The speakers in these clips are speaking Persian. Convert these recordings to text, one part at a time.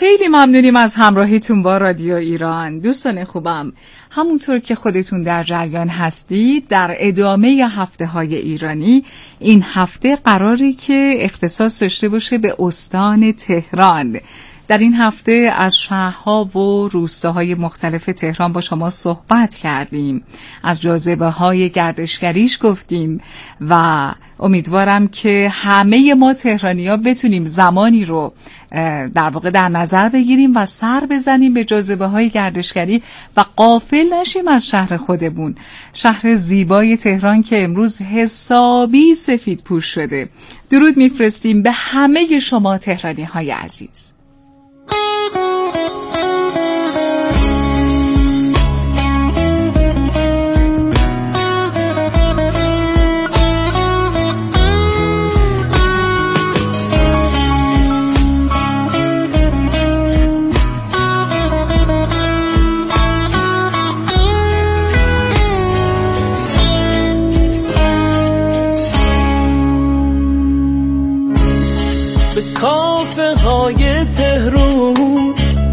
خیلی ممنونیم از همراهیتون با رادیو ایران. دوستان خوبم، همونطور که خودتون در جریان هستید، در ادامه هفته‌های ایرانی این هفته قراری که اختصاص داشته باشه به استان تهران. در این هفته از شهرها و روستاهای مختلف تهران با شما صحبت کردیم، از جاذبه‌های گردشگریش گفتیم و امیدوارم که همه ما تهرانی‌ها بتونیم زمانی رو در واقع در نظر بگیریم و سر بزنیم به جاذبه‌های گردشگری و غافل نشیم از شهر خودمون، شهر زیبای تهران که امروز حسابی سفید پوش شده. درود میفرستیم به همه شما تهرانی‌های عزیز. کافه های تهران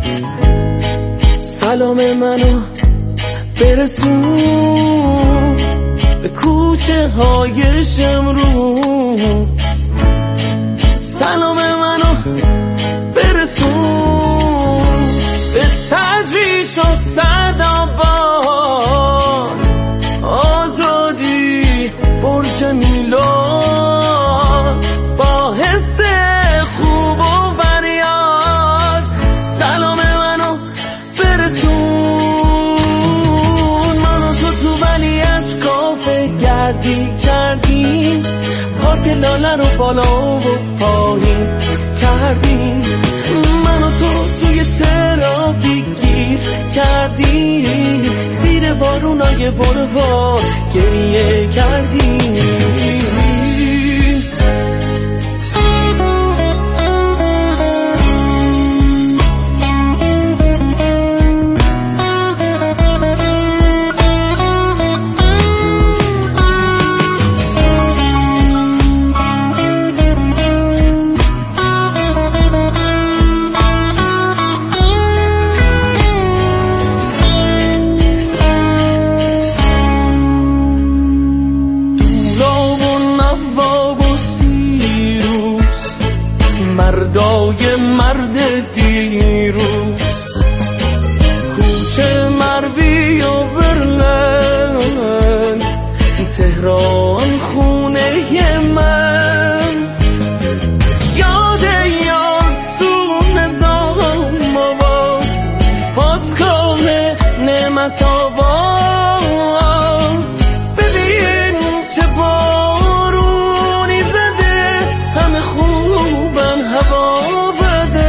سلام منو برسون، به کوچه های شمرون سلام منو برسون، به تجریش و سعدآباد آزادی برج میلاد با حس خوب و فریاد سلام منو برسون. منو تو ولی از کافه گردی کردیم، پارک لاله رو بالا و پایین کردیم، منو توی ترافیک گیر کردیم، زیر بارونای بلوار گریه کردیم. مردای مرد دیروز، کوچه مروی و برلن، تهران خونه من، یاد تو نظام آباد، پاسکال نعمت آباد، ببین چه بارونی زده، همه خوبن هوا بده.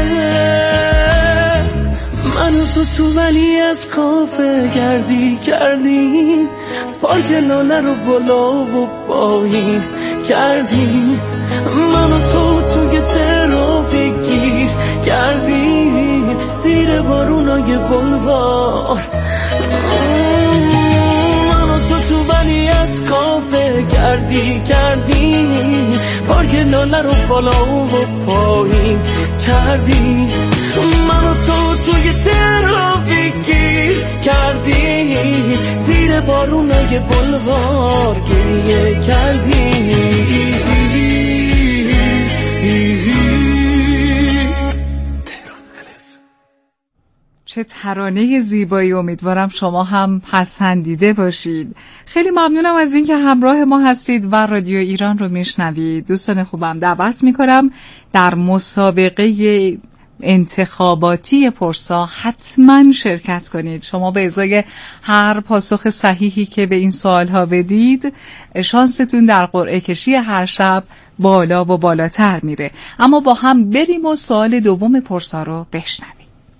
من تو ولی از کافه گردی کردیم، پارک لاله رو بالا و پایین کردیم، من توی ترافیک گیر کردیم، زیر بارونای بلوار. من تو ولی از کافه گردی کردیم، پارک لاله رو بالا و پایین کردیم، من توی ترافیک گیر کردیم، زیر بارونای بلوار گریه کردیم. چه ترانه زیبایی، امیدوارم شما هم پسندیده باشید. خیلی ممنونم از اینکه همراه ما هستید و رادیو ایران رو میشنوید. دوستان خوبم، دعوت میکنم در مسابقه انتخاباتی پرسا حتما شرکت کنید. شما به ازای هر پاسخ صحیحی که به این سوالها بدید، شانستون در قرعه کشی هر شب بالا و بالاتر میره. اما با هم بریم و سوال دوم پرسا رو بشنویم.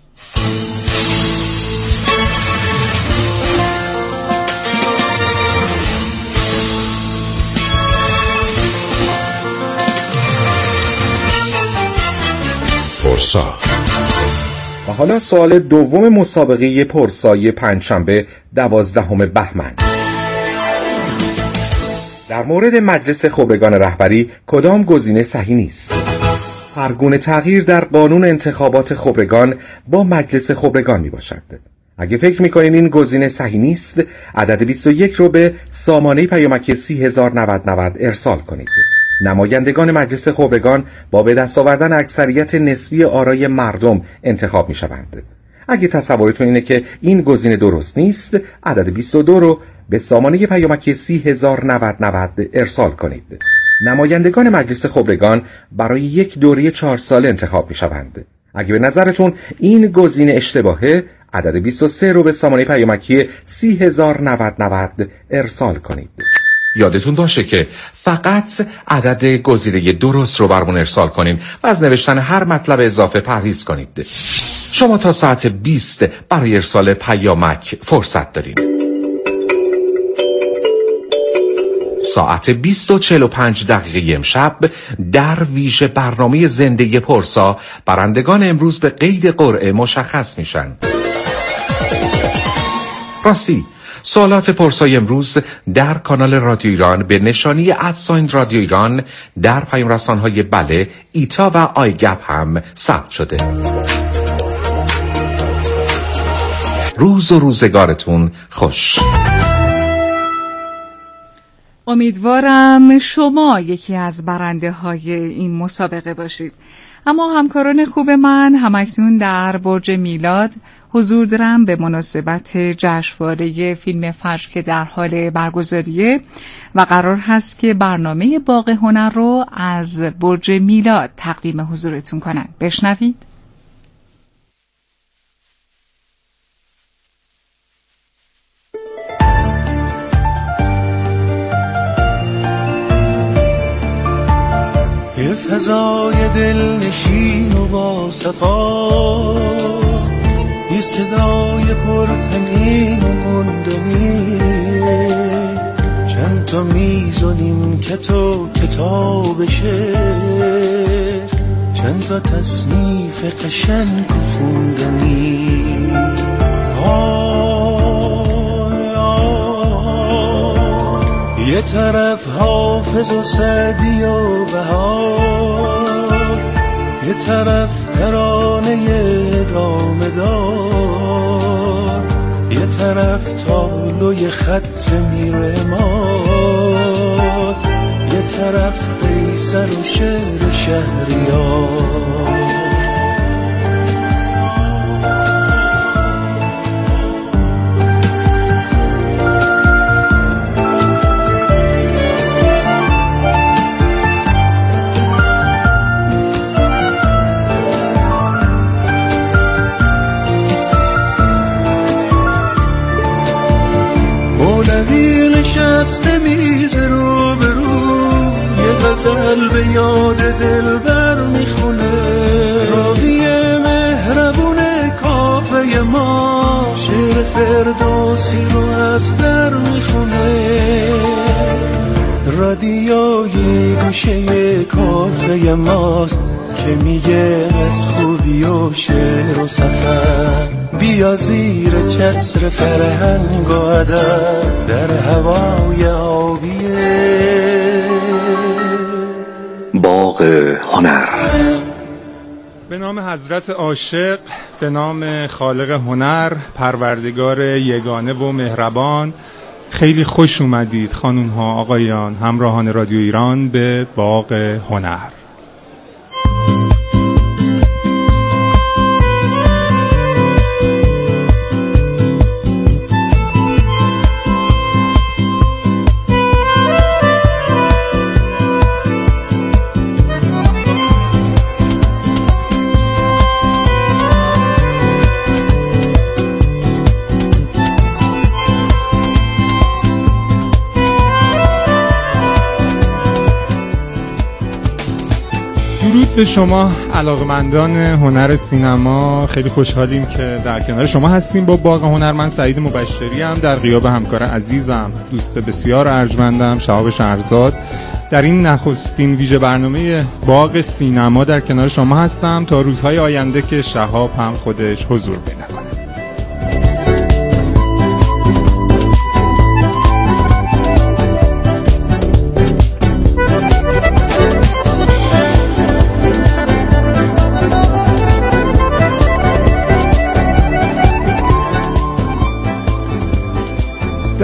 پرسا. و حالا سوال دوم مسابقه پرسای پنجشنبه 12 بهمن. در مورد مجلس خبرگان رهبری کدام گزینه صحیح نیست؟ هر گونه تغییر در قانون انتخابات خبرگان با مجلس خبرگان می باشد. اگه فکر میکنین این گزینه صحیح نیست، عدد 21 رو به سامانه پیامکی 30,090 ارسال کنید. نمایندگان مجلس خبرگان با به دست آوردن اکثریت نسبی آرای مردم انتخاب میشوند. اگه تصورتون اینه که این گزینه درست نیست، عدد 22 رو به سامانه پیامکی 30,090 ارسال کنید. نمایندگان مجلس خبرگان برای یک دوره 4 ساله انتخاب میشوند. اگه به نظرتون این گزینه اشتباهه، عدد 23 رو به سامانه پیامکی 30,090 ارسال کنید. یادتون باشه که فقط عدد گزینه درست رو برامون ارسال کنین و از نوشتن هر مطلب اضافه پرهیز کنید. شما تا ساعت 20 برای ارسال پیامک فرصت دارین. ساعت 20:45 امشب در ویژه برنامه زنده پرسا برندگان امروز به قید قرعه مشخص میشن. راستی سوالات پرسای امروز در کانال رادیو ایران به نشانی @رادیو ایران در پیام رسان‌های بله، ایتا و آیگپ هم ثبت شده. روز و روزگارتون خوش. امیدوارم شما یکی از برنده های این مسابقه باشید. اما همکاران خوب من همکنون در برج میلاد حضور دارم به مناسبت جشنواره فیلم فجر که در حال برگزاریه و قرار هست که برنامه باغ هنر رو از برج میلاد تقدیم حضورتون کنن. بشنوید. یه فضای دلنشین و با صفا، یه صدای پرتنین و مندنی، چند تا میزونیم که تو کتاب شعر، چند تا تصنیف قشنگ و خوندنی. یه طرف حافظ و سعدی و بهار، یه طرف ترانه دامدار، یه طرف تابلوی خط میرماد، یه طرف قیصر و شعر شهریار. مولوی نشسته میز رو به رو، یه غزل به یاد دلبر میخونه، راوی مهربون کافه ما شعر فردوسی رو از در میخونه. رادیوی گوشه کافه ماست که میگه از خوبی و شعر و سفر، بیا زیر چتر فرهنگ و ادب در هوای آبیه باغ هنر. به نام حضرت عاشق، به نام خالق هنر، پروردگار یگانه و مهربان. خیلی خوش اومدید خانوم ها آقایان، همراهان رادیو ایران به باغ هنر. درود به شما علاقمندان هنر سینما. خیلی خوشحالیم که در کنار شما هستیم با باغ هنر. من سعید مبشری ام در غیاب همکار عزیزم، دوست بسیار ارجمندم شهاب شهرزاد، در این نخستین ویژه برنامه باغ سینما در کنار شما هستم تا روزهای آینده که شهاب هم خودش حضور پیدا کنه.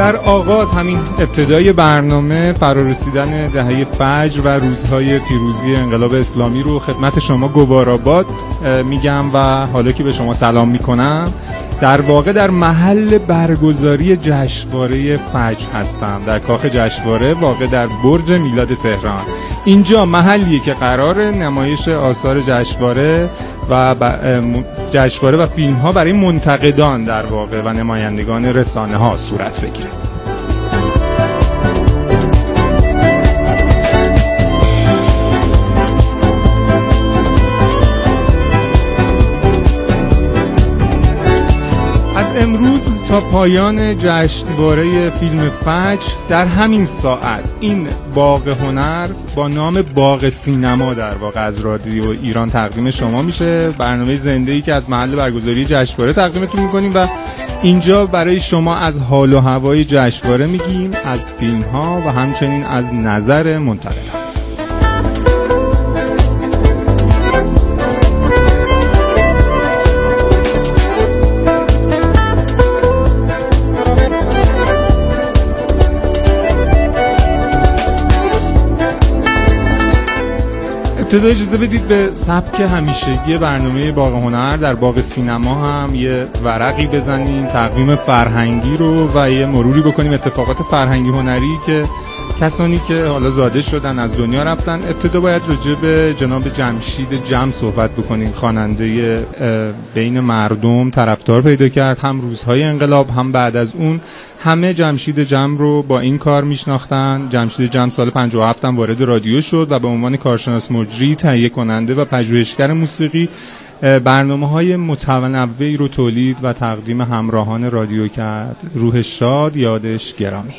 در آغاز همین ابتدای برنامه فرارسیدن دهه فجر و روزهای پیروزی انقلاب اسلامی رو خدمت شما گوارآباد میگم و حالا که به شما سلام میکنم در واقع در محل برگزاری جشنواره فجر هستم، در کاخ جشنواره واقع در برج میلاد تهران. اینجا محلیه که قرار نمایش آثار جشنواره و فیلم ها برای منتقدان در واقع و نمایندگان رسانه ها صورت بگیره. از امروز تا پایان جشنواره فیلم فجر در همین ساعت این باغ هنر با نام باغ سینما در واقع از رادیو ایران تقدیم شما میشه. برنامه زنده‌ای که از محل برگزاری جشنواره تقدیمتون میکنیم و اینجا برای شما از حال و هوای جشنواره میگیم، از فیلم ها و همچنین از نظر منتقدان. ابتدا اجازه بدید به سبک همیشگی برنامه باغ هنر در باغ سینما هم یه ورقی بزنیم، تقویم فرهنگی رو و یه مروری بکنیم اتفاقات فرهنگی هنری که کسانی که حالا زاده شدن از دنیا رفتن. ابتدا باید راجع به جناب جمشید جم صحبت بکنیم، خواننده بین مردم طرفدار پیدا کرد، هم روزهای انقلاب هم بعد از اون. همه جمشید جم رو با این کار میشناختن. جمشید جم سال 57 هم وارد رادیو شد و به عنوان کارشناس مجری، تهیه کننده و پژوهشگر موسیقی برنامه‌های متنوعی رو تولید و تقدیم همراهان رادیو کرد. روحش شاد، یادش گرامی.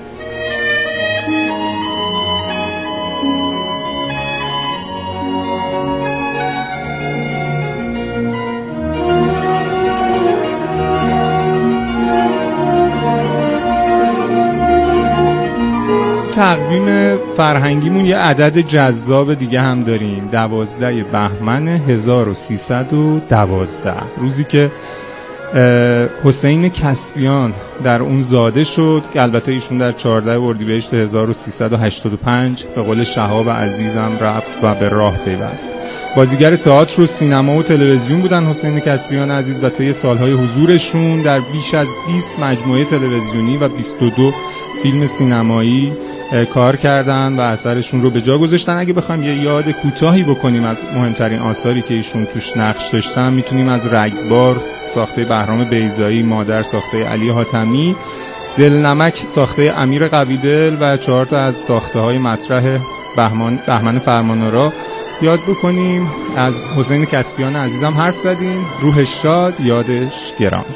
تقویم فرهنگیمون یه عدد جذاب دیگه هم داریم، 12 بهمن 1312، روزی که حسین کسبیان در اون زاده شد که البته ایشون در 14 اردیبهشت 1385 به قول شهاب عزیزم رفت و به راه پیوست. بازیگر تئاتر و سینما و تلویزیون بودن حسین کسبیان عزیز و طی سالهای حضورشون در بیش از 20 مجموعه تلویزیونی و 22 فیلم سینمایی کار کردن و اثرشون رو به جا گذاشتن. اگه بخوایم یه یاد کوتاهی بکنیم از مهمترین آثاری که ایشون توش نقش داشتن، میتونیم از رگبار ساخته بهرام بیضایی، مادر ساخته علی حاتمی، دلنمک ساخته امیر قویدل و 4 تا از ساخته های مطرح بهمن فرمانآرا یاد بکنیم. از حسین کسبیان عزیزم حرف زدیم. روحش شاد، یادش گرامی.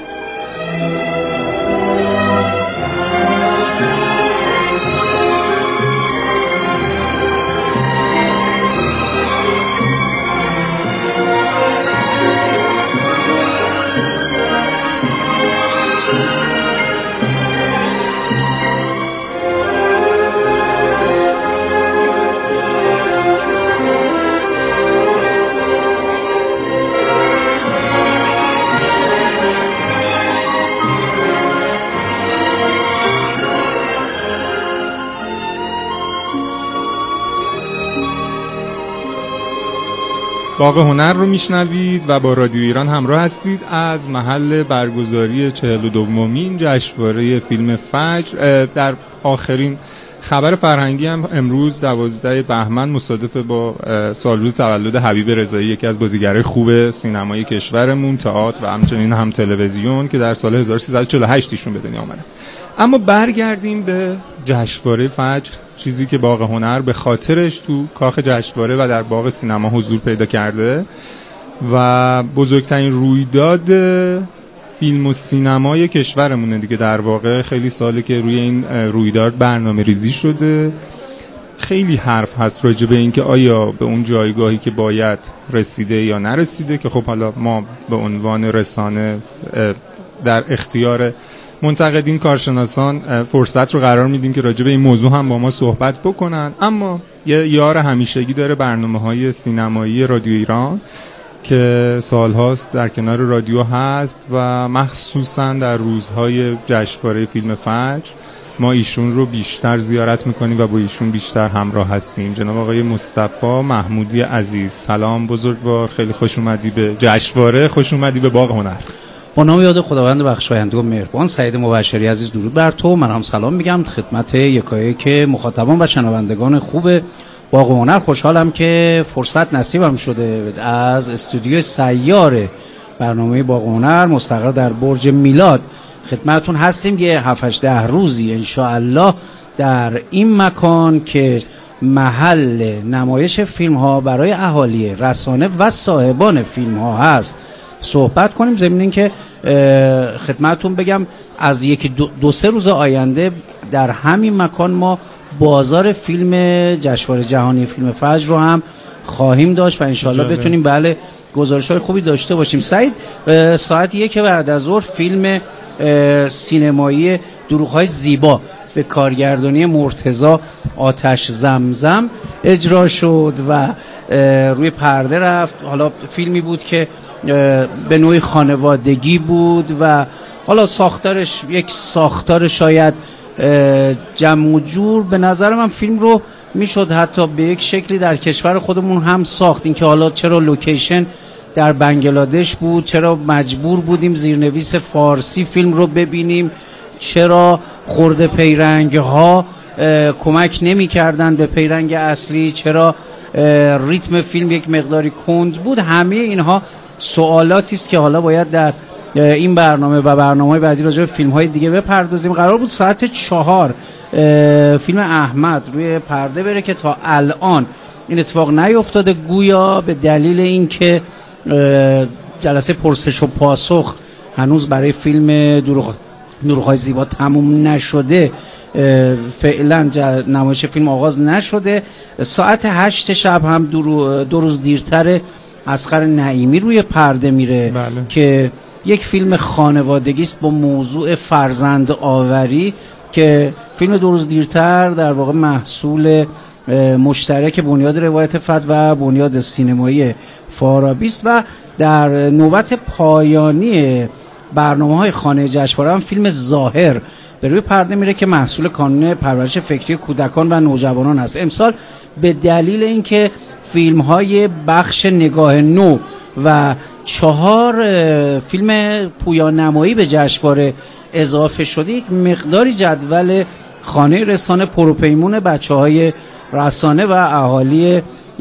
باغ هنر رو میشنوید و با رادیو ایران همراه هستید. از محل برگزاری 42مین جشنواره فیلم فجر در آخرین خبر فرهنگی هم امروز 12 بهمن مصادف با سالروز تولد حبیب رضایی، یکی از بازیگرای خوب سینمای کشورمون، تئاتر و همچنین هم تلویزیون، که در سال 1348 ایشون به دنیا آمدن. اما برگردیم به جشنواره فجر، چیزی که باغ هنر به خاطرش تو کاخ جشنواره و در باغ سینما حضور پیدا کرده و بزرگترین رویداد فیلم و سینمای کشورمونه دیگه. در واقع خیلی ساله که روی این رویداد برنامه ریزی شده. خیلی حرف هست راجع به این که آیا به اون جایگاهی که باید رسیده یا نرسیده، که خب حالا ما به عنوان رسانه در اختیار منتقدین، کارشناسان فرصت رو قرار میدیم که راجع به این موضوع هم با ما صحبت بکنن. اما یه یار همیشگی داره برنامه‌های سینمایی رادیو ایران که سالهاست در کنار رادیو هست و مخصوصا در روزهای جشنواره فیلم فجر ما ایشون رو بیشتر زیارت میکنیم و با ایشون بیشتر همراه هستیم. جناب آقای مصطفی محمودی عزیز، سلام بزرگوار، خیلی خوش اومدی به جشنواره، خوش اومدی به باغ هنر. با نام یاد خداوند بخشاینده و مهربان. سعید مبشری عزیز درود بر تو. من هم سلام میگم خدمت یکایک مخاطبان و شنوندگان خوب باغ هنر. خوشحالم که فرصت نصیبم شده از استودیو سیار برنامه باغ هنر مستقر در برج میلاد خدمتتون هستیم. یه 7-8 روزی انشاءالله در این مکان که محل نمایش فیلم ها برای اهالی رسانه و صاحبان فیلم ها هست صحبت کنیم. ضمن این که خدمتتون بگم از یکی دو سه روز آینده در همین مکان ما بازار فیلم جشنواره جهانی فیلم فجر رو هم خواهیم داشت و انشالله بتونیم بله گزارش‌های خوبی داشته باشیم. سعید، ساعت 1 بعد از ظهر فیلم سینمایی دروغ‌های زیبا به کارگردانی مرتضی آتش زمزم اجرا شد و روی پرده رفت. حالا فیلمی بود که به نوعی خانوادگی بود و حالا ساختارش یک ساختار شاید جمع و جور. به نظر من فیلم رو میشد حتی به یک شکلی در کشور خودمون هم ساخت. این که حالا چرا لوکیشن در بنگلادش بود، چرا مجبور بودیم زیرنویس فارسی فیلم رو ببینیم، چرا خرده پیرنگ ها کمک نمی کردن به پیرنگ اصلی، چرا ریتم فیلم یک مقداری کند بود. همه اینها سوالاتی است که حالا باید در این برنامه و برنامه‌های بعدی راجع به فیلم‌های دیگه بپردازیم. قرار بود ساعت 4 فیلم احمد روی پرده بره که تا الان این اتفاق نیفتاده، گویا به دلیل اینکه جلسه پرسش و پاسخ هنوز برای فیلم دروغ‌های زیبا تموم نشده، فعلا نمایش فیلم آغاز نشده. ساعت 8 شب هم دو روز دیرتر اصغر نعیمی روی پرده میره بله. که یک فیلم خانوادگی است با موضوع فرزند آوری که فیلم 2 روز دیرتر در واقع محصول مشترک بنیاد روایت فتح و بنیاد سینمایی فارابی است. و در نوبت پایانی برنامه‌های خانه جشنواره هم فیلم ظاهر به روی پرده میره که محصول کانون پرورش فکری کودکان و نوجوانان است. امسال به دلیل اینکه فیلم‌های بخش نگاه نو و 4 فیلم پویانمایی به جشنواره اضافه شده، یک مقداری جدول خانه رسانه پروپیمون بچه‌های رسانه و اهالی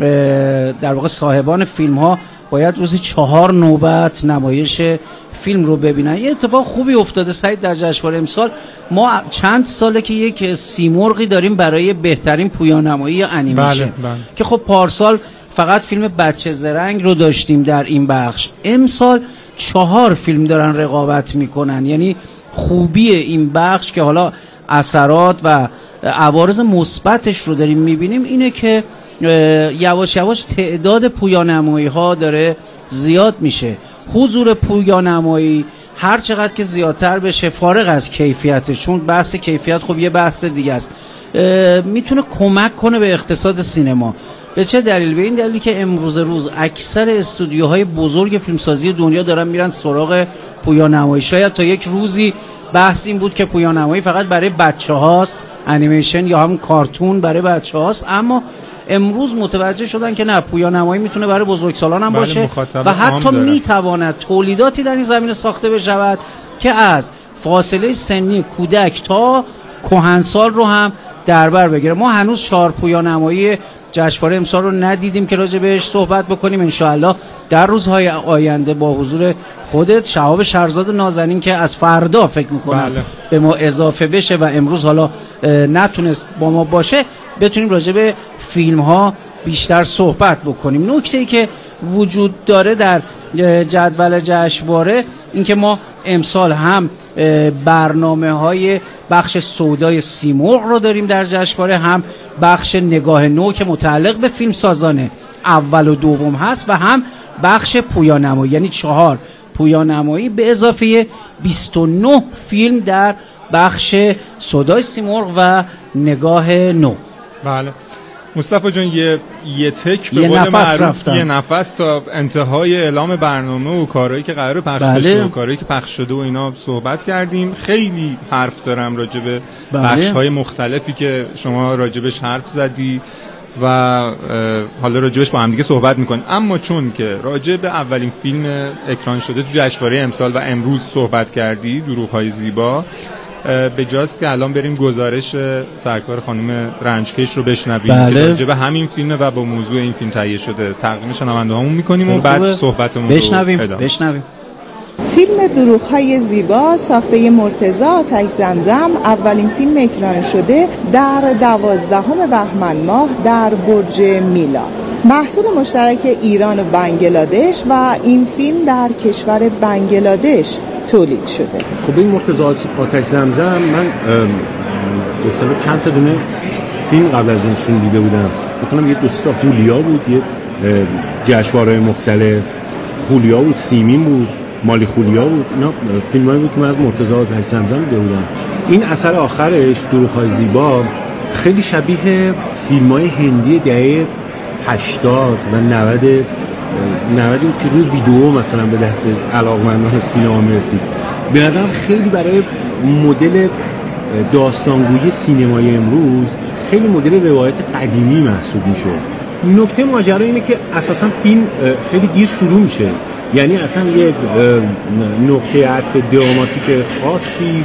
در واقع صاحبان فیلم‌ها باید روزی 4 نوبت نمایش فیلم رو ببینن. یه اتفاق خوبی افتاده سعید در جشنواره امسال. ما چند ساله که یک سیمرغی داریم برای بهترین پویانمایی یا انیمیشن بله. که خب پارسال فقط فیلم بچه زرنگ رو داشتیم در این بخش. امسال 4 فیلم دارن رقابت میکنن. یعنی خوبی این بخش که حالا اثرات و عوارض مثبتش رو داریم میبینیم اینه که یواش یواش تعداد پویانمایی ها داره زیاد میشه. حضور پویانمایی هر چقدر که زیادتر بشه فارغ از کیفیتش، چون بحث کیفیت خب یه بحث دیگه است، میتونه کمک کنه به اقتصاد سینما. به چه دلیل؟ به این دلیلی که امروز روز اکثر استودیوهای بزرگ فیلمسازی دنیا دارن میرن سراغ پویانمایی. شاید تا یک روزی بحث این بود که پویانمایی فقط برای بچه هاست، انیمیشن یا هم کارتون برای بچه هاست، اما امروز متوجه شدن که نه، پویانمایی میتونه برای بزرگسالان هم باشه و حتی میتواند تولیداتی در این زمینه ساخته بشود که از فاصله سنی کودک تا کهنسال رو هم در بر بگیره. ما هنوز 4 پویانمایی جشنواره امسال رو ندیدیم که راجع بهش صحبت بکنیم. انشاءالله در روزهای آینده با حضور خودت، شهاب شهرزاد نازنین که از فردا فکر میکنم به ما اضافه بشه و امروز حالا نتونست با ما باشه، بتونیم راجع به فیلم ها بیشتر صحبت بکنیم. نکته‌ای که وجود داره در جدول جشنواره این که ما امسال هم برنامه‌های بخش سودای سیمرغ رو داریم در جشنواره، هم بخش نگاه نو که متعلق به فیلم سازان اول و دوم هست و هم بخش پویانمایی، یعنی 4 پویانمایی به اضافه 29 فیلم در بخش سودای سیمرغ و نگاه نو. بله. مصطفی جان یه تک به قول معروف یه نفس تا انتهای اعلام برنامه و کارهایی که قراره پخش بشه و کارهایی که پخش شده و اینا صحبت کردیم. خیلی حرف دارم راجع به بخش‌های مختلفی که شما راجبش حرف زدی و حالا راجبش با هم دیگه صحبت میکنیم. اما چون که راجع به اولین فیلم اکران شده تو جشنواره امسال و امروز صحبت کردی، دروغ‌های زیبا، به جاست که الان بریم گزارش سرکار خانم رنجکش رو بشنویم که راجع به همین فیلم و با موضوع این فیلم تهیه شده تقدیم شنونده‌هامون میکنیم و بعد صحبتمون رو بشنویم. فیلم دروغ‌های زیبا ساخته مرتضی آتش زمزم اولین فیلم اکران شده در 12 بهمن ماه در برج میلاد. محصول مشترک ایران و بنگلادش و این فیلم در کشور بنگلادش تولید شده. خب این مرتضی آتش زمزم من مثلا چند تا دونه فیلم قبل از اینشون دیده بودم. بکنم یه دوستا هولیا بود، یه جشنواره مختلف، هولیا بود، سیمین بود، مالی خولیا بود. اینا فیلمایی بود که من از مرتضی آتش زمزم دیده بودم. این اثر آخرش دروغ‌های زیبا خیلی شبیه فیلم‌های هندی دهه 80 و 90 بود که روی ویدیو مثلا به دست علاقمندان سینما میرسید. به نظرم خیلی برای مدل داستانگویی سینمای امروز خیلی مدل روایت قدیمی محسوب میشه. نکته ماجرا اینه که اساسا فیلم خیلی دیر شروع میشه، یعنی اصلا یه نقطه عطف دراماتیک خاصی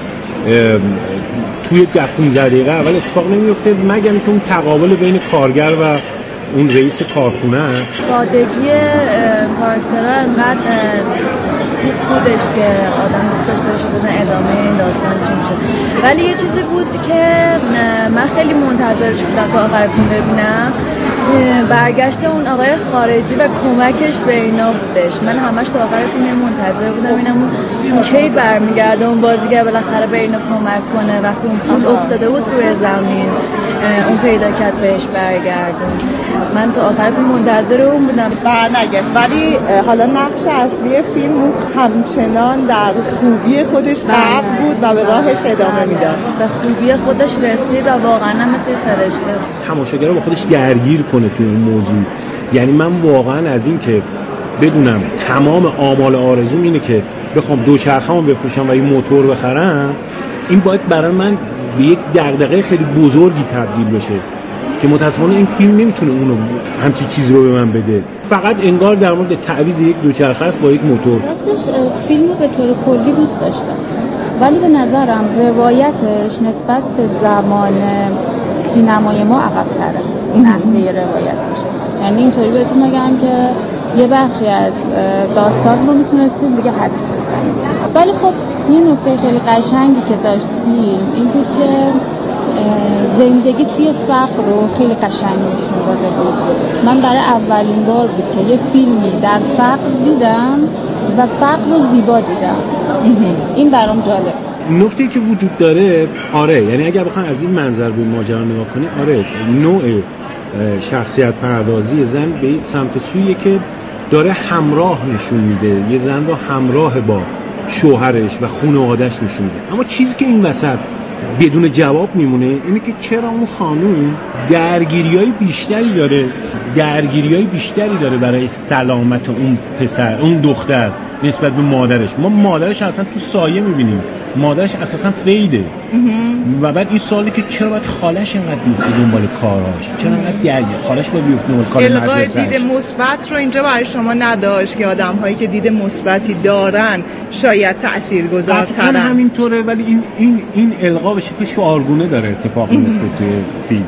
توی 15 دقیقه اول اتفاق نمیفته مگر اینکه اون تقابل بین کارگر و اون رئیس کارخونه است. سادگی کاراکترها انقدر بودش که آدم دوست داشته باشه بدون ادامه این داستان چی میشه. ولی یه چیزی بود که من خیلی منتظرش بودم تا آخر فیلم ببینم، برگشت اون آقای خارجی و کمکش به اینا بودش. من همش تا آخر فیلم منتظر بودم ببینم اون کی برمیگرده اون بازیگر بالاخره به اینا کمک کنه وقتی اون پول افتاده بود روی زمین اون پیدا کرد بهش برگردون. من تا آخر فیلم منتظر اون بودم. برنگشت ولی حالا نقش اصلی فیلم همچنان در خوبی خودش غرق بود و به راهش ادامه میداد. به خوبی خودش رسید و واقعا مثل فرشته تماشاگر رو با خودش درگیر کنه توی این موضوع. یعنی من واقعا از این که بدونم تمام آمال آرزوم اینه که بخوام دوچرخه‌مو بفروشم و این موتور بخرم، این باید برای من به یک دغدغه خیلی بزرگی تبدیل بشه که متأسفانه این فیلم نمیتونه اونو همچی چیز رو به من بده. فقط انگار در مورد تعویض یک دوچرخه است با یک موتور. راستش فیلمو به طور کلی دوست داشتم ولی به نظرم روایتش نسبت به زمان سینمای ما عقب‌تره. این نحوه روایتش، یعنی اینطوری بهتون بگم که یه بخشی از داستان رو میتونستیم دیگه حدس بزنیم. ولی خب یه نکته خیلی قشنگی که داشت فیلم این بود که زندگی توی فقر رو خیلی قشنگ نشون داده بود. من برای اولین بار بود که یه فیلمی در فقر دیدم و فقر رو زیبا دیدم. این برام جالب. نکته‌ای که وجود داره یعنی اگر بخوام از این منظر به ماجرا نگاه کنی، نوع شخصیت پردازی زن به سمت سویه که داره همراه نشون میده، یه زن رو همراه با شوهرش و خانواده‌اش نشون میده. اما چیزی که این وسط بدون جواب میمونه اینه که چرا اون خانوم درگیریای بیشتری داره برای سلامت اون پسر، اون دختر نسبت به مادرش. ما مادرش اصلا تو سایه میبینیم، مادرش اساسا فیده. و بعد این سوالی که چرا باید خالش اینقدر بیفته دنبال کاراش، چرا اینقدر خالش باید بیفته دنبال کار مدرسه‌اش. دید مثبت رو اینجا برای شما نداشت که آدم‌هایی که دید مثبتی دارن شاید تاثیرگذارترن. همینطوره، ولی این القا به شکل شعارگونه داره اتفاق میفته توی فیلم.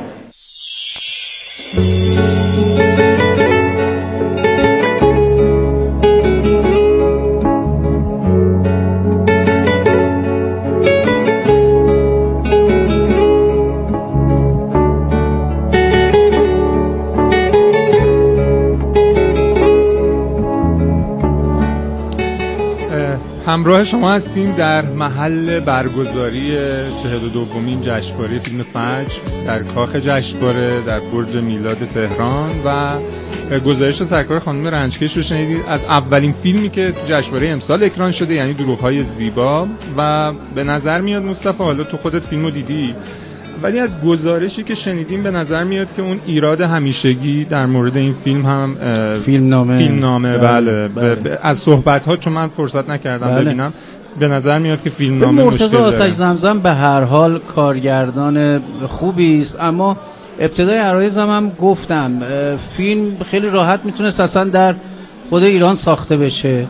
همراه شما هستیم در محل برگزاری 42مین جشنواره فیلم فجر در کاخ جشنواره در برج میلاد تهران و گزارش سرکار خانم رنجکش رو شنیدید از اولین فیلمی که جشنواره امسال اکران شده، یعنی دروغ‌های زیبا. و به نظر میاد مصطفی، حالا تو خودت فیلمو دیدی ولی از گزارشی که شنیدیم به نظر میاد که اون ایراد همیشگی در مورد این فیلم هم فیلمنامه بله. از صحبت‌ها چون من فرصت نکردم ببینم به نظر میاد که فیلمنامه مشکل داره. مرتضی آتش زمزم به هر حال کارگردان خوبی است، اما ابتدای عرایزم هم گفتم فیلم خیلی راحت میتونست اصلا در خود ایران ساخته بشه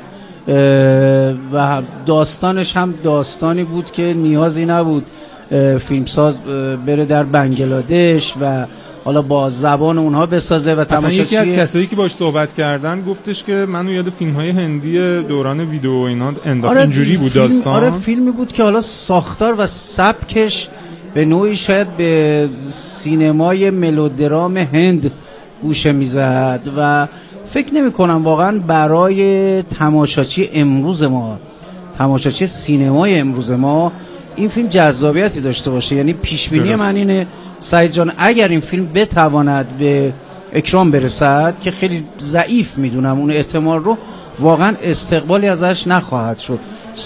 و داستانش هم داستانی بود که نیازی نبود فیلمساز بره در بنگلادش و حالا با زبان اونها بسازه و تماشاچی. یکی از کسایی که باش صحبت کردن گفتش که منو یاد فیلم‌های هندی دوران ویدیو و اینا انداخت. اینجوری بود داستان. آره فیلمی بود که حالا ساختار و سبکش به نوعی شاید به سینمای ملودرام هند گوشه میزد و فکر نمی کنم واقعا برای تماشاچی امروز ما، تماشاچی سینمای امروز ما، این فیلم جذابیتی داشته باشه. یعنی پیش بینی من اینه سعید جان اگر این فیلم بتواند به اکران برسد که خیلی ضعیف میدونم اون احتمال رو، واقعا استقبالی ازش نخواهد شد.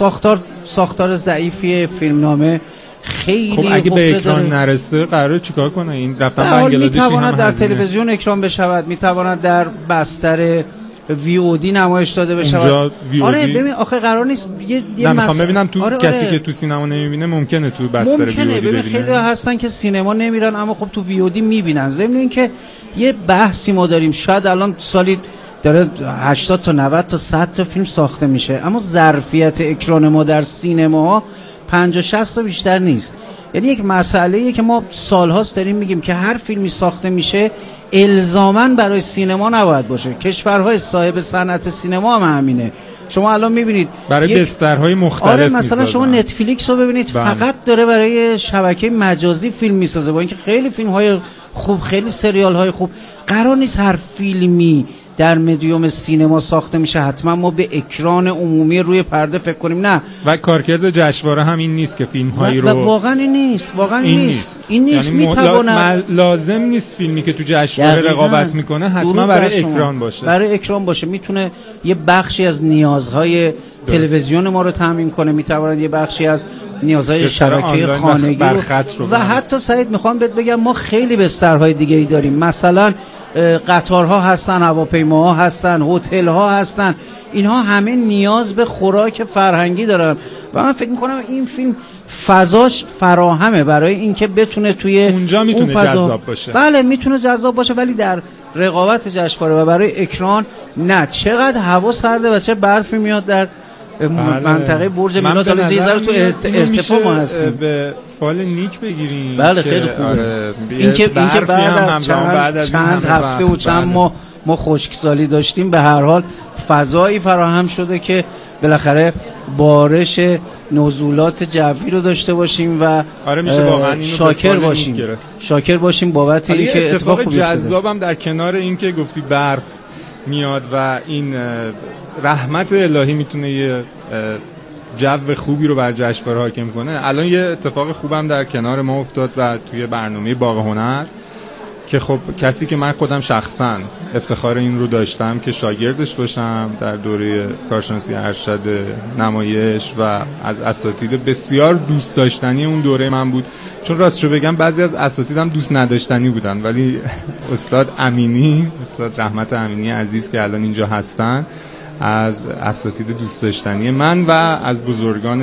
ساختار ضعیفی فیلمنامه خیلی خب اگه به اکران نرسه قراره چیکار کنه؟ این رفتن بنگلادش میتواند در تلویزیون اکران بشود، میتواند در بستر VOD نمایش داده بشود. آره ببین آخه قرار نیست یه میخوام ببینم تو کسی که تو سینما نمیبینه ممکنه تو بستر VOD ببینه. خیلی هستن که سینما نمیرن اما خب تو VOD میبینن. ضمن اینکه یه بحثی ما داریم، شاید الان سالی داره 80 تا 90 تا 100 تا فیلم ساخته میشه، اما ظرفیت اکران ما در سینما 50 60 تا بیشتر نیست. یعنی یک مسئله‌ایه که ما سال‌هاست داریم میگیم که هر فیلمی ساخته میشه الزاماً برای سینما نباید باشه. کشورهای صاحب صنعت سینما هم همینه. شما الان میبینید برای بسترهای مختلف آره مثلا شما نتفلیکس رو ببینید فقط داره برای شبکه مجازی فیلم میسازه، با اینکه خیلی فیلم‌های خوب، خیلی سریال‌های خوب. قرار نیست هر فیلمی در مدیوم سینما ساخته میشه حتما ما به اکران عمومی روی پرده فکر کنیم. نه، و کارکرد جشنواره هم این نیست که فیلم‌هایی رو واقعا این نیست، این نیست. یعنی لازم نیست فیلمی که تو جشنواره رقابت میکنه حتما برای اکران باشه. برای اکران باشه میتونه یه بخشی از نیازهای تلویزیون ما رو تامین کنه، میتونه یه بخشی از نیازهای شبکه خانگی و حتی سعید میخوام بهت بگم ما خیلی بسترهای دیگه ای داریم. مثلا قطارها هستن، هواپیماها هستن، هتل‌ها هستن، اینها همه نیاز به خوراک فرهنگی دارن و من فکر می‌کنم این فیلم فضاش فراهمه برای اینکه بتونه توی اونجا میتونه جذاب باشه. بله میتونه جذاب باشه، ولی در رقابت جشنواره و برای اکران نه. چقدر هوا سرده و چه برفی میاد در منطقه برج میلاد. حالا یه ذره تو ارتفاع ما هستیم. به فال نیک بگیریم. بله خیلی خوبه. آره اینکه بعد از چند هفته و چند ماه ما خشکسالی داشتیم، به هر حال فضایی فراهم شده که بالاخره بارش نزولات جوی رو داشته باشیم و میشه واقعا شاکر باشیم بابت اینکه اتفاق جذابم در کنار اینکه گفتی برف میاد و این رحمت الهی میتونه یه جو خوبی رو بر جشنواره حاکم کنه. الان یه اتفاق خوبم در کنار ما افتاد و توی برنامه باغ هنر که خب کسی که من خودم شخصا افتخار این رو داشتم که شاگردش باشم در دوره کارشناسی ارشد نمایش و از اساتید بسیار دوست داشتنی اون دوره من بود. چون راستشو بگم بعضی از اساتیدم دوست نداشتنی بودن، ولی استاد رحمت امینی عزیز که الان اینجا هستن از اساتید دوست داشتنی من و از بزرگان